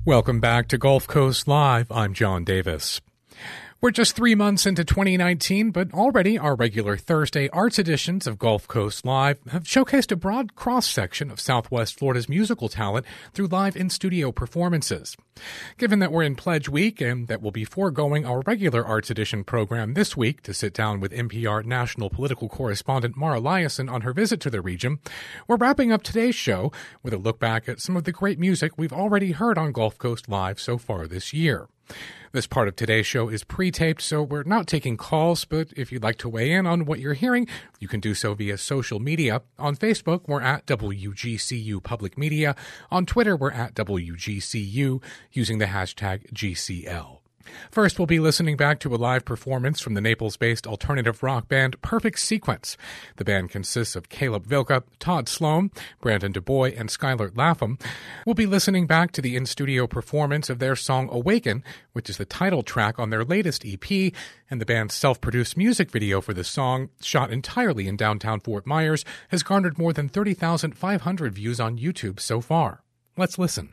Welcome back to Gulf Coast Live. I'm John Davis. We're just 3 months into 2019, but already our regular Thursday arts editions of Gulf Coast Live have showcased a broad cross-section of Southwest Florida's musical talent through live in-studio performances. Given that we're in Pledge Week and that we'll be foregoing our regular arts edition program this week to sit down with NPR national political correspondent Mara Liasson on her visit to the region, we're wrapping up today's show with a look back at some of the great music we've already heard on Gulf Coast Live so far this year. This part of today's show is pre-taped, so we're not taking calls, but if you'd like to weigh in on what you're hearing, you can do so via social media. On Facebook, we're at WGCU Public Media. On Twitter, we're at WGCU, using the hashtag GCL. First, we'll be listening back to a live performance from the Naples-based alternative rock band Perfect Sequence. The band consists of Caleb Vilka, Todd Sloan, Brandon DuBois, and Skylar Lapham. We'll be listening back to the in-studio performance of their song Awaken, which is the title track on their latest EP, and the band's self-produced music video for the song, shot entirely in downtown Fort Myers, has garnered more than 30,500 views on YouTube so far. Let's listen.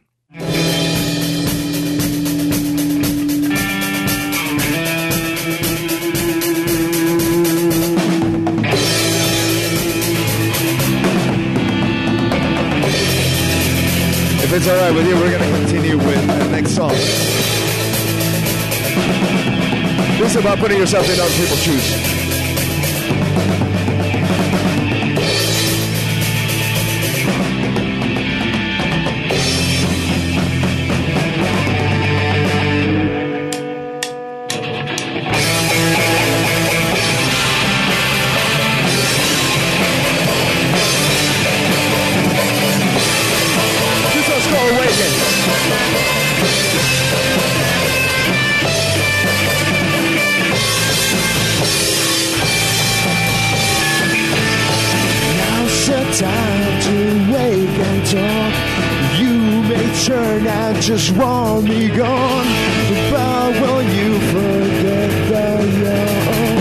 If it's all right with you, we're going to continue with the next song. This is about putting yourself in other people's shoes. Time to wake and talk. You may turn and just want me gone, but will you forget that you're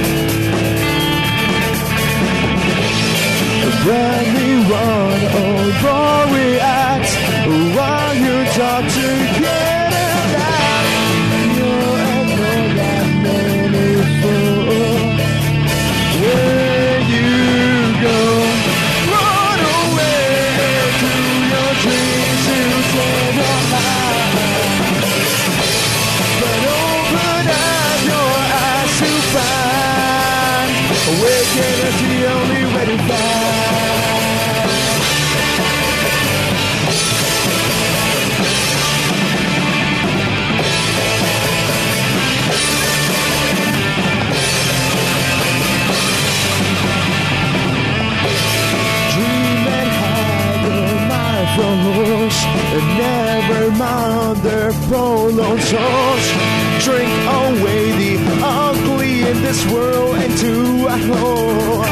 let me run or react while you talk to get it out. You'll echo that meaningful where you go. Awaken is the only way to find. Dream and hide your mindfulness, and never mind their prolonged souls. Drink away the ugly in this world into a whole.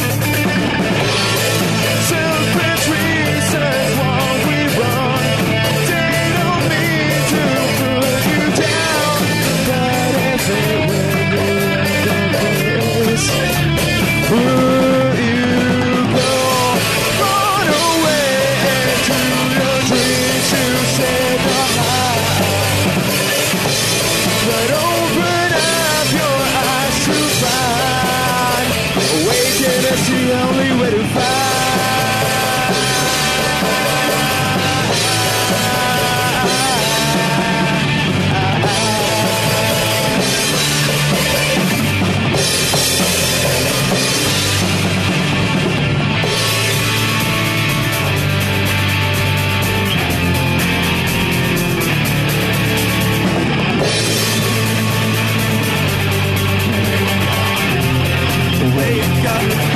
Selfish reasons why we run. They don't mean to put you down, but if it really is, will you go? Run away into your dreams to save your life. But open up your eyes to find. Awaken is the only way to find. Wake up.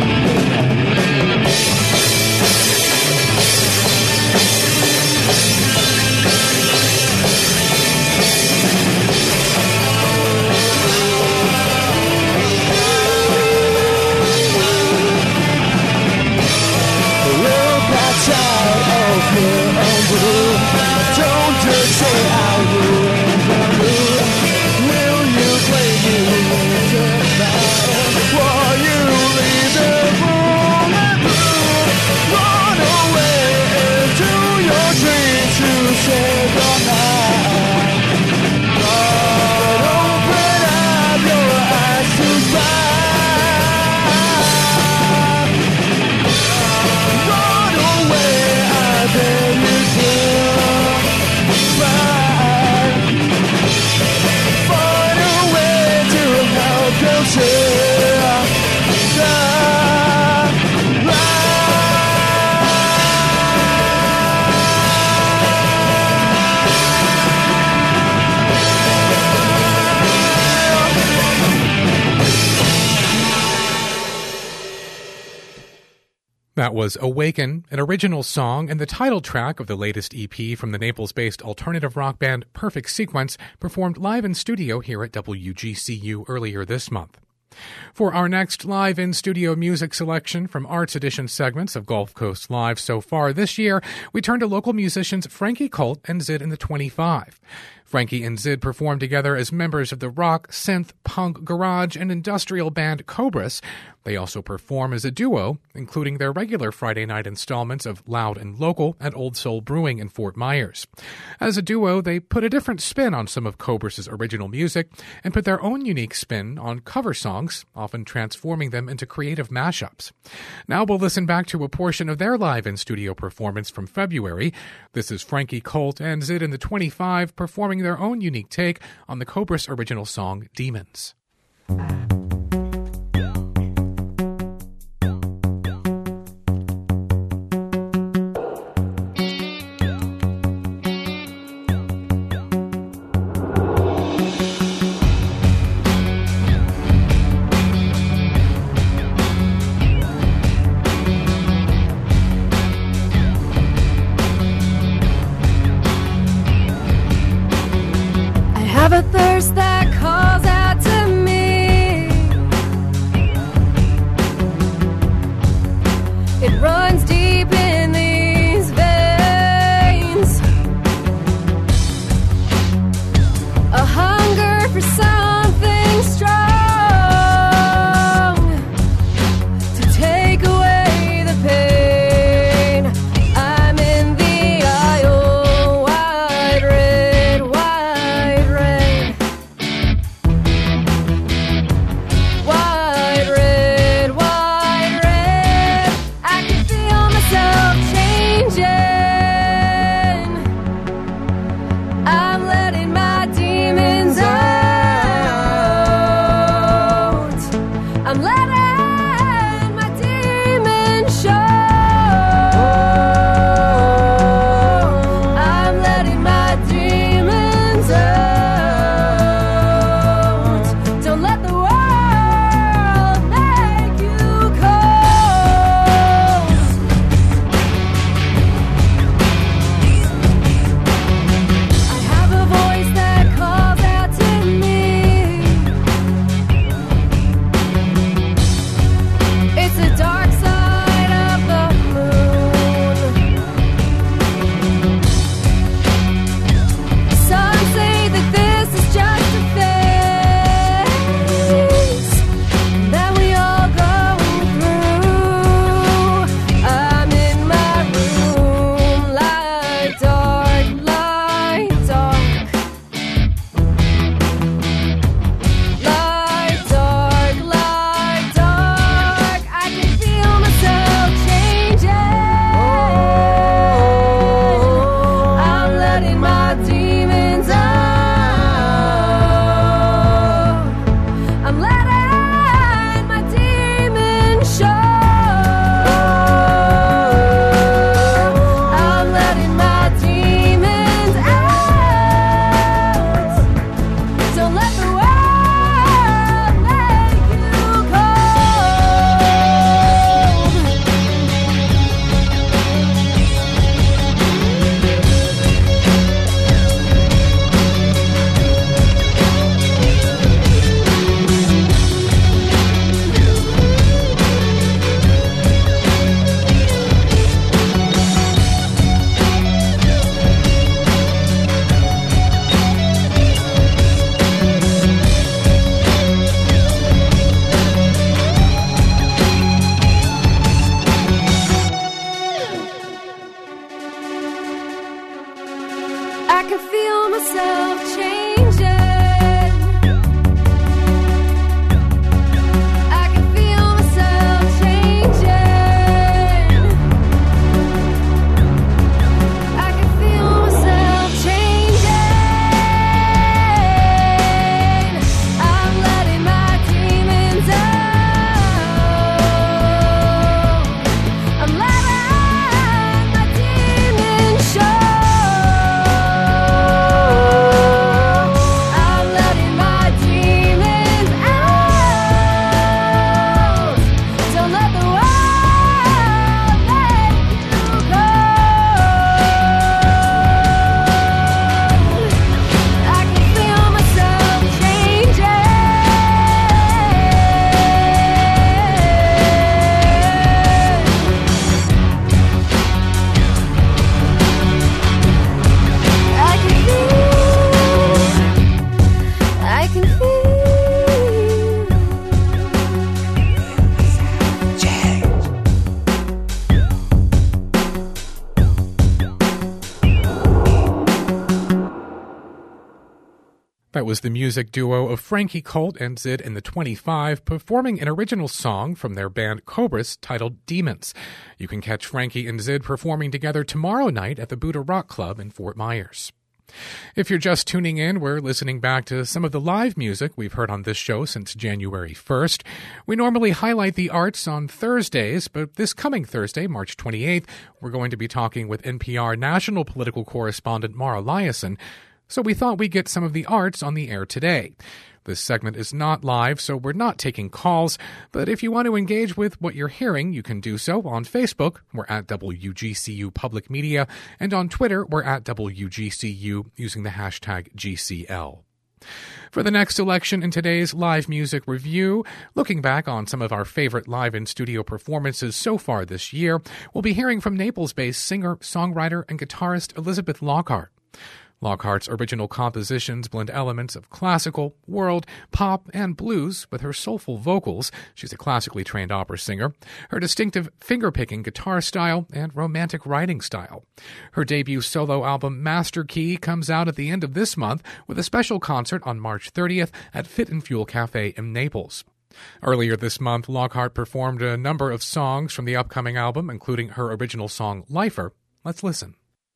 Don't just say I will. Will you play me with the fire while you leave the room and room? Run away into your dreams to save your That was Awaken, an original song and the title track of the latest EP from the Naples-based alternative rock band Perfect Sequence, performed live in studio here at WGCU earlier this month. For our next live in-studio music selection from Arts Edition segments of Gulf Coast Live so far this year, we turn to local musicians Frankie Colt and Zid in the 25. Frankie and Zid performed together as members of the rock, synth, punk, garage, and industrial band Cobras. They also perform as a duo, including their regular Friday night installments of Loud and Local at Old Soul Brewing in Fort Myers. As a duo, they put a different spin on some of Cobras' original music and put their own unique spin on cover songs, often transforming them into creative mashups. Now we'll listen back to a portion of their live in-studio performance from February. This is Frankie Colt and Zid in the 25 performing their own unique take on the Cobras' original song, Demons. A thirst that calls out to me. It runs deep in these veins. A hunger for something strong to take away the pain. I'm in the aisle, wide red, wide red. Wide red, wide red. I can feel myself changing. I'm letting my demons out. I'm letting my demons show. I'm letting my demons out. Don't let the world make you cold. I have a voice that calls out to me. It's the dark side of the moon. Some say that this is just a phase that we all go through. I'm in my room, light dark, light dark. Light dark, light dark. I can feel myself changing. I'm letting my demons out. I'm letting my demons show. I'm letting my demons out. Don't let the world make you I can feel myself changing. I can feel myself changing. I can feel myself changing. I'm letting my demons out. I'm letting my demons show. That was the music duo of Frankie Colt and Zid and the 25 performing an original song from their band Cobras titled Demons. You can catch Frankie and Zid performing together tomorrow night at the Buddha Rock Club in Fort Myers. If you're just tuning in, we're listening back to some of the live music we've heard on this show since January 1st. We normally highlight the arts on Thursdays, but this coming Thursday, March 28th, we're going to be talking with NPR national political correspondent Mara Liasson, so we thought we'd get some of the arts on the air today. This segment is not live, so we're not taking calls, but if you want to engage with what you're hearing, you can do so on Facebook. We're at WGCU Public Media, and on Twitter, we're at WGCU using the hashtag GCL. For the next selection in today's live music review, looking back on some of our favorite live and studio performances so far this year, we'll be hearing from Naples-based singer, songwriter, and guitarist Elizabeth Lockhart. Lockhart's original compositions blend elements of classical, world, pop, and blues with her soulful vocals. She's a classically trained opera singer, her distinctive finger-picking guitar style, and romantic writing style. Her debut solo album, Master Key, comes out at the end of this month with a special concert on March 30th at Fit and Fuel Cafe in Naples. Earlier this month, Lockhart performed a number of songs from the upcoming album, including her original song, Lifer. Let's listen.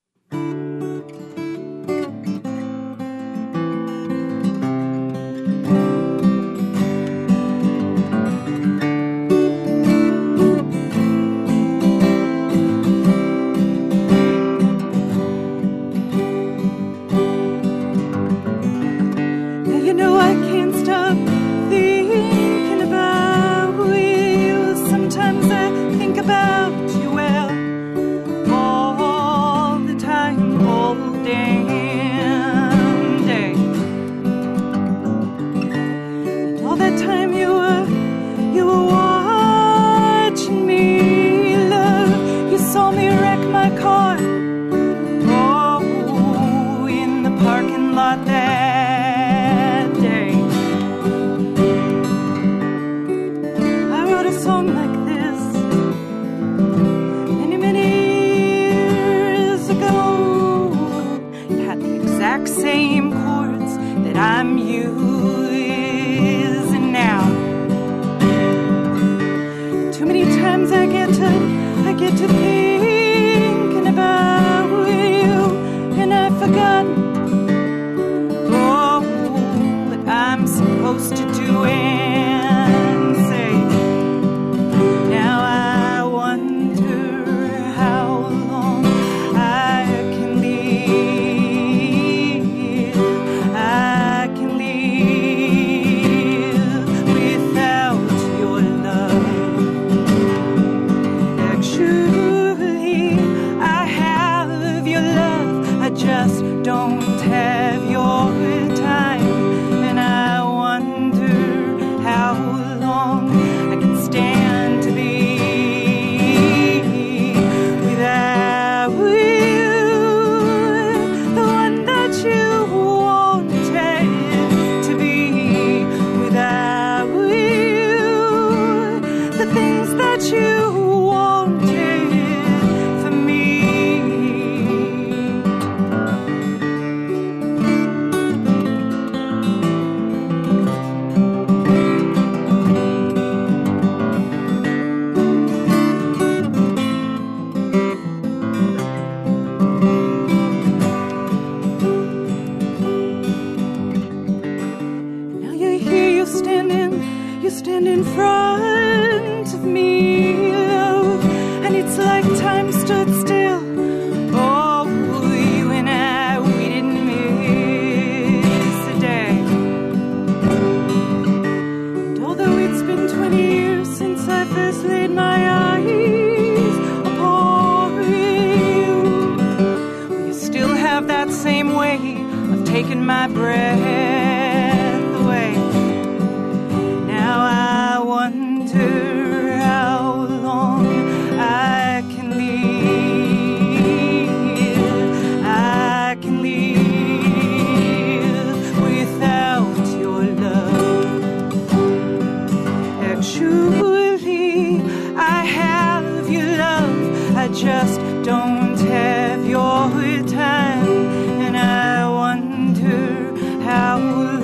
Taking my breath away. Now I wonder how long I can live without your love. Actually, I have your love, I just don't have your time. And I wonder how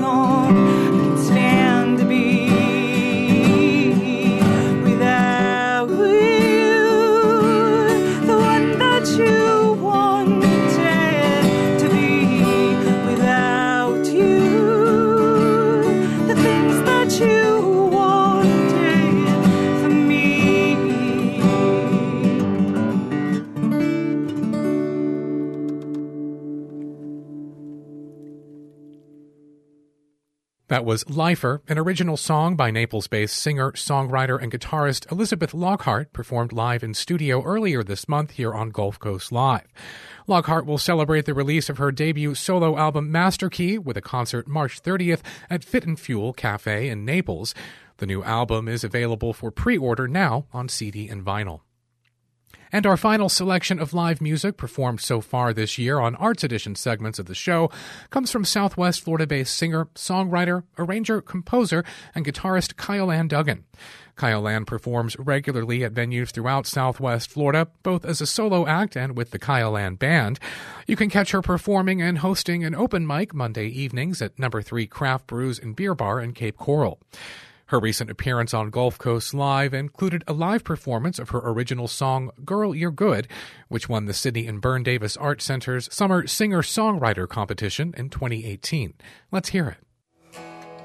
That was Lifer, an original song by Naples-based singer, songwriter, and guitarist Elizabeth Lockhart, performed live in studio earlier this month here on Gulf Coast Live. Lockhart will celebrate the release of her debut solo album Master Key with a concert March 30th at Fit and Fuel Cafe in Naples. The new album is available for pre-order now on CD and vinyl. And our final selection of live music performed so far this year on Arts Edition segments of the show comes from Southwest Florida-based singer, songwriter, arranger, composer, and guitarist Kyle Ann Duggan. Kyle Ann performs regularly at venues throughout Southwest Florida, both as a solo act and with the Kyle Ann Band. You can catch her performing and hosting an open mic Monday evenings at No. 3 Craft Brews and Beer Bar in Cape Coral. Her recent appearance on Gulf Coast Live included a live performance of her original song, Girl, You're Good, which won the Sidney and Byrne Davis Art Center's Summer Singer-Songwriter Competition in 2018. Let's hear it.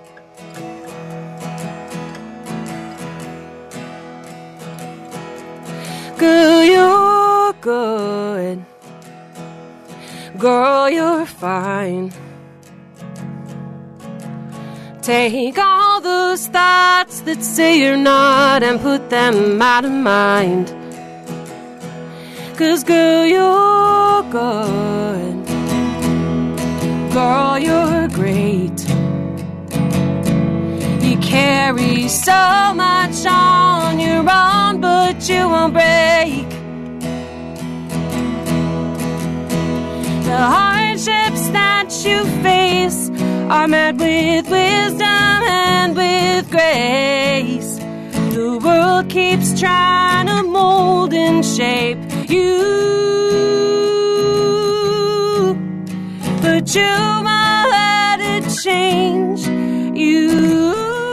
Girl, you're good. Girl, you're fine. Take all those thoughts that say you're not and put them out of mind. 'Cause girl, you're good. Girl, you're great. You carry so much on your own, but you won't break. The hardships that you face are met with wisdom and with grace. The world keeps trying to mold and shape you, but you won't let it change you.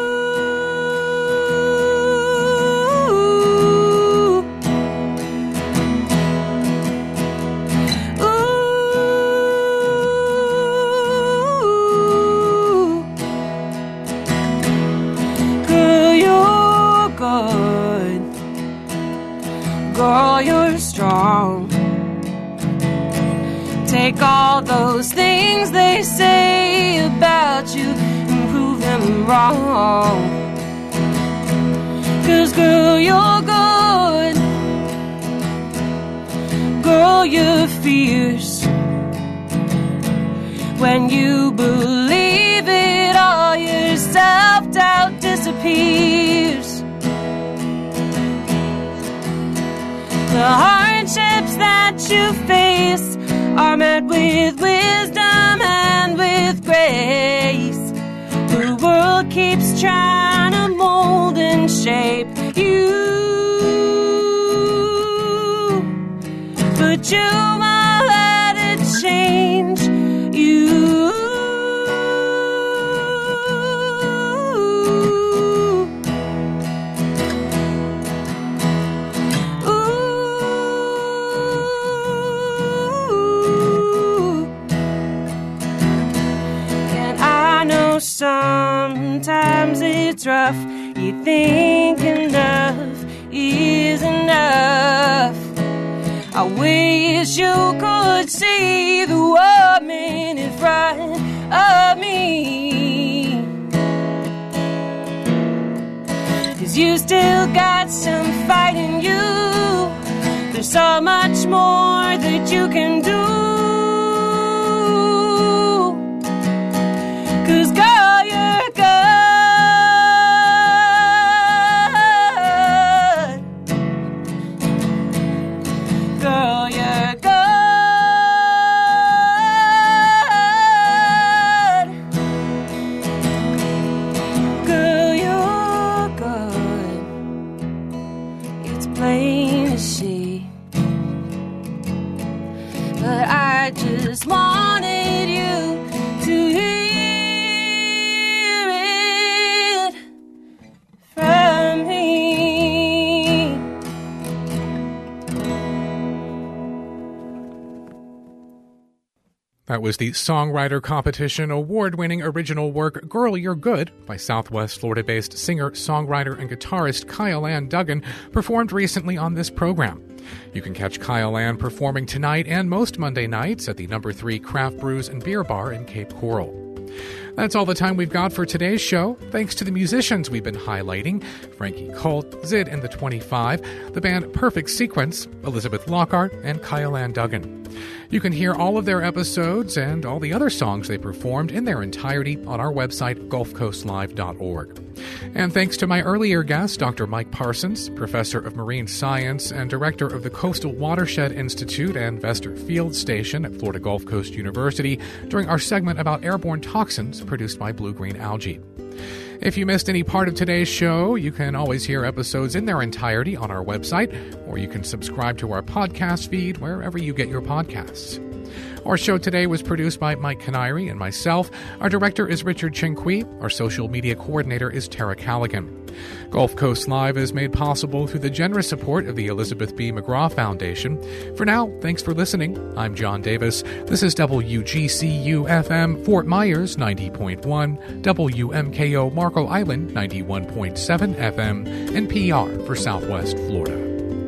Girl, you're strong. Take all those things they say about you and prove them wrong. 'Cause girl, you're good. Girl, you're fierce. When you believe it, all your self-doubt disappears. The hardships that you face are met with wisdom and with grace. The world keeps trying to mold and shape you, but you won't let it change you. Sometimes it's rough. You think enough is enough. I wish you could see the woman in front of me, 'cause you still got some fight in you. There's so much more that you can do. 'Cause girl, you're good. Girl, you're good. Girl, you're good. It's plain to see. But I just wanted you to hear it from me. That was the Songwriter Competition award-winning original work Girl, You're Good by Southwest Florida-based singer, songwriter, and guitarist Kyle Ann Duggan, performed recently on this program. You can catch Kyle Ann performing tonight and most Monday nights at the No. 3 Craft Brews and Beer Bar in Cape Coral. That's all the time we've got for today's show. Thanks to the musicians we've been highlighting: Frankie Colt, Zid and the 25, the band Perfect Sequence, Elizabeth Lockhart, and Kyle Ann Duggan. You can hear all of their episodes and all the other songs they performed in their entirety on our website, gulfcoastlive.org. And thanks to my earlier guest, Dr. Mike Parsons, professor of marine science and director of the Coastal Watershed Institute and Vester Field Station at Florida Gulf Coast University, during our segment about airborne toxins produced by blue-green algae. If you missed any part of today's show, you can always hear episodes in their entirety on our website, or you can subscribe to our podcast feed wherever you get your podcasts. Our show today was produced by Mike Canary and myself. Our director is Richard Chinqui. Our social media coordinator is Tara Callaghan. Gulf Coast Live is made possible through the generous support of the Elizabeth B. McGraw Foundation. For now, thanks for listening. I'm John Davis. This is WGCU-FM Fort Myers 90.1, WMKO Marco Island 91.7 FM, and PR for Southwest Florida.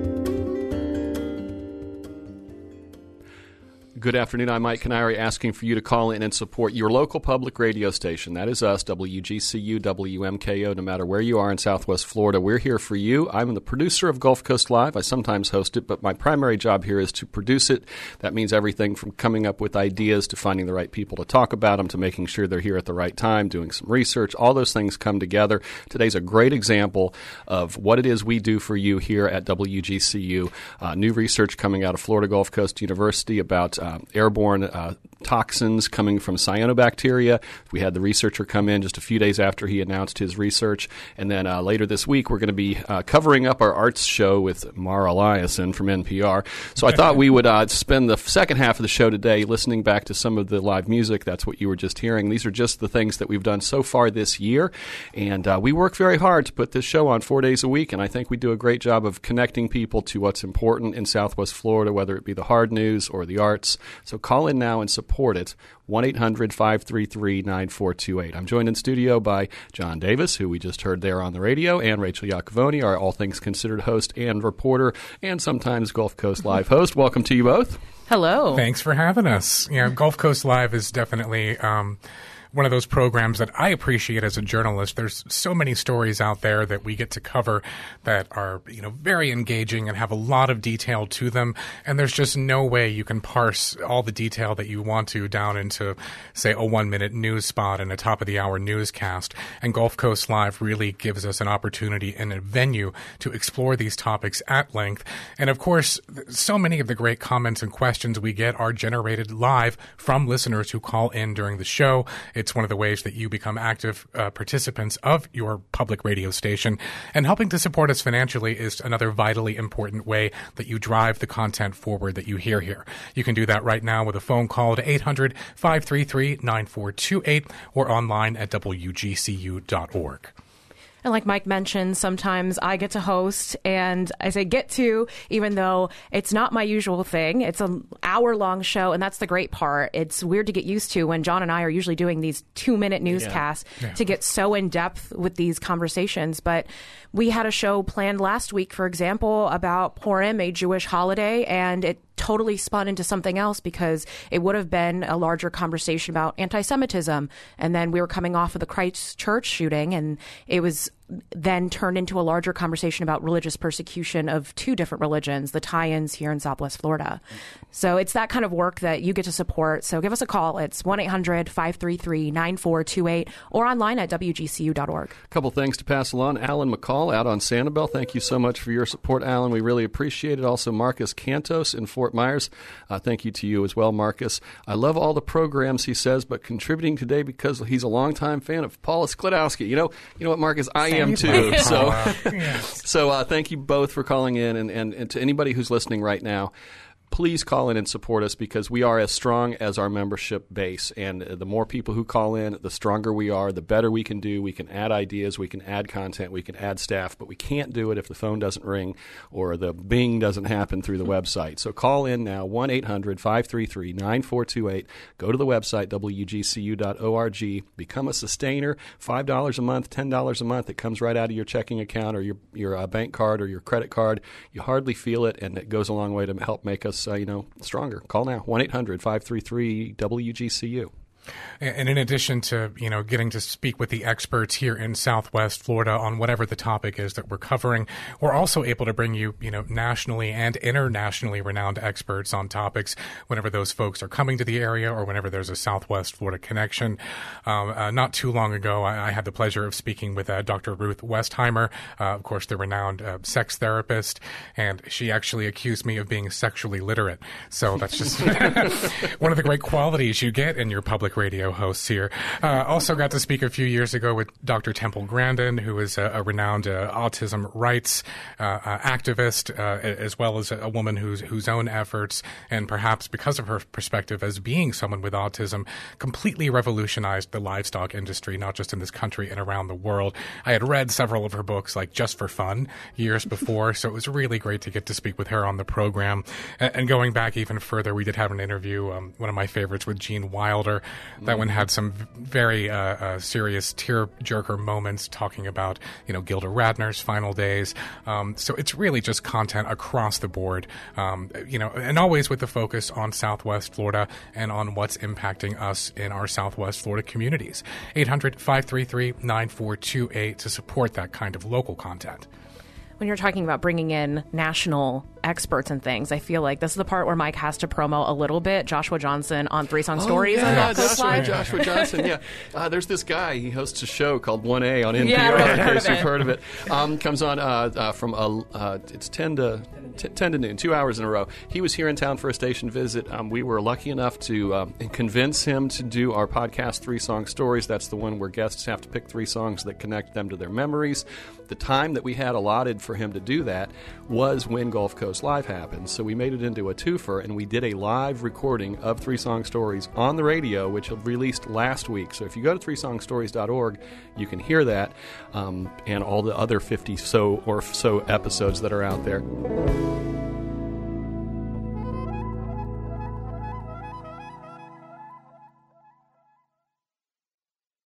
Good afternoon. I'm Mike Canary, asking for you to call in and support your local public radio station. That is us, WGCU, WMKO, no matter where you are in Southwest Florida. We're here for you. I'm the producer of Gulf Coast Live. I sometimes host it, but my primary job here is to produce it. That means everything from coming up with ideas to finding the right people to talk about them to making sure they're here at the right time, doing some research. All those things come together. Today's a great example of what it is we do for you here at WGCU. New research coming out of Florida Gulf Coast University about airborne toxins coming from cyanobacteria. We had the researcher come in just a few days after he announced his research. And then later this week, we're going to be covering up our arts show with Mara Eliason from NPR. So I thought we would spend the second half of the show today listening back to some of the live music. That's what you were just hearing. These are just the things that we've done so far this year. And we work very hard to put this show on 4 days a week. And I think we do a great job of connecting people to what's important in Southwest Florida, whether it be the hard news or the arts. So call in now and support it. 1-800-533-9428. I'm joined in studio by John Davis, who we just heard there on the radio, and Rachel Iacovoni, our All Things Considered host and reporter, and sometimes Gulf Coast Live host. Welcome to you both. Hello. Thanks for having us. Gulf Coast Live is definitely one of those programs that I appreciate as a journalist. There's so many stories out there that we get to cover that are, very engaging and have a lot of detail to them. And there's just no way you can parse all the detail that you want to down into, say, a 1-minute news spot and a top-of-the-hour newscast. And Gulf Coast Live really gives us an opportunity and a venue to explore these topics at length. And, of course, so many of the great comments and questions we get are generated live from listeners who call in during the show. It's one of the ways that you become active participants of your public radio station. And helping to support us financially is another vitally important way that you drive the content forward that you hear here. You can do that right now with a phone call to 800-533-9428 or online at WGCU.org. And like Mike mentioned, sometimes I get to host, and I say get to, even though it's not my usual thing. It's an hour-long show, and that's the great part. It's weird to get used to when John and I are usually doing these 2-minute newscasts to get so in-depth with these conversations. But we had a show planned last week, for example, about Purim, a Jewish holiday, and it totally spun into something else because it would have been a larger conversation about anti-Semitism. And then we were coming off of the Christchurch shooting, and it was then turned into a larger conversation about religious persecution of two different religions, the tie-ins here in Southwest Florida. So it's that kind of work that you get to support. So give us a call. It's 1-800-533-9428 or online at WGCU.org. A couple things to pass along. Alan McCall out on Sanibel. Thank you so much for your support, Alan. We really appreciate it. Also, Marcus Cantos in Fort Myers. Thank you to you as well, Marcus. I love all the programs, he says, but contributing today because he's a longtime fan of Paula Sklodowski. You know what, Marcus? I am too. So thank you both for calling in, and to anybody who's listening right now, please call in and support us because we are as strong as our membership base. And the more people who call in, the stronger we are, the better we can do. We can add ideas, we can add content, we can add staff, but we can't do it if the phone doesn't ring or the bing doesn't happen through the website. So call in now, 1-800-533-9428. Go to the website, WGCU.org. Become a sustainer, $5 a month, $10 a month. It comes right out of your checking account or your bank card or your credit card. You hardly feel it, and it goes a long way to help make us stronger. Call now, 1-800-533-WGCU. And in addition to, getting to speak with the experts here in Southwest Florida on whatever the topic is that we're covering, we're also able to bring you, nationally and internationally renowned experts on topics whenever those folks are coming to the area or whenever there's a Southwest Florida connection. Not too long ago, I had the pleasure of speaking with Dr. Ruth Westheimer, of course, the renowned sex therapist, and she actually accused me of being sexually literate. So that's just one of the great qualities you get in your public radio hosts here. Also got to speak a few years ago with Dr. Temple Grandin, who is a renowned autism rights activist, as well as a woman whose own efforts, and perhaps because of her perspective as being someone with autism, completely revolutionized the livestock industry, not just in this country and around the world. I had read several of her books, like Just for Fun, years before, so it was really great to get to speak with her on the program. And going back even further, we did have an interview, one of my favorites, with Gene Wilder. That one had some very serious tear-jerker moments talking about, Gilda Radner's final days. So it's really just content across the board, and always with the focus on Southwest Florida and on what's impacting us in our Southwest Florida communities. 800-533-9428 to support that kind of local content. When you're talking about bringing in national experts and things, I feel like this is the part where Mike has to promo a little bit. Joshua Johnson on Three Song Stories. Joshua Johnson, yeah. There's this guy, he hosts a show called 1A on NPR, in case you've heard of it. Comes on from, it's 10 to noon, 2 hours in a row. He was here in town for a station visit. We were lucky enough to convince him to do our podcast, 3 Song Stories. That's the one where guests have to pick 3 songs that connect them to their memories. The time that we had allotted for him to do that was when Gulf Coast Live happened. So we made it into a twofer, and we did a live recording of 3 Song Stories on the radio, which released last week. So if you go to 3songstories.org, you can hear that and all the other 50 so episodes that are out there.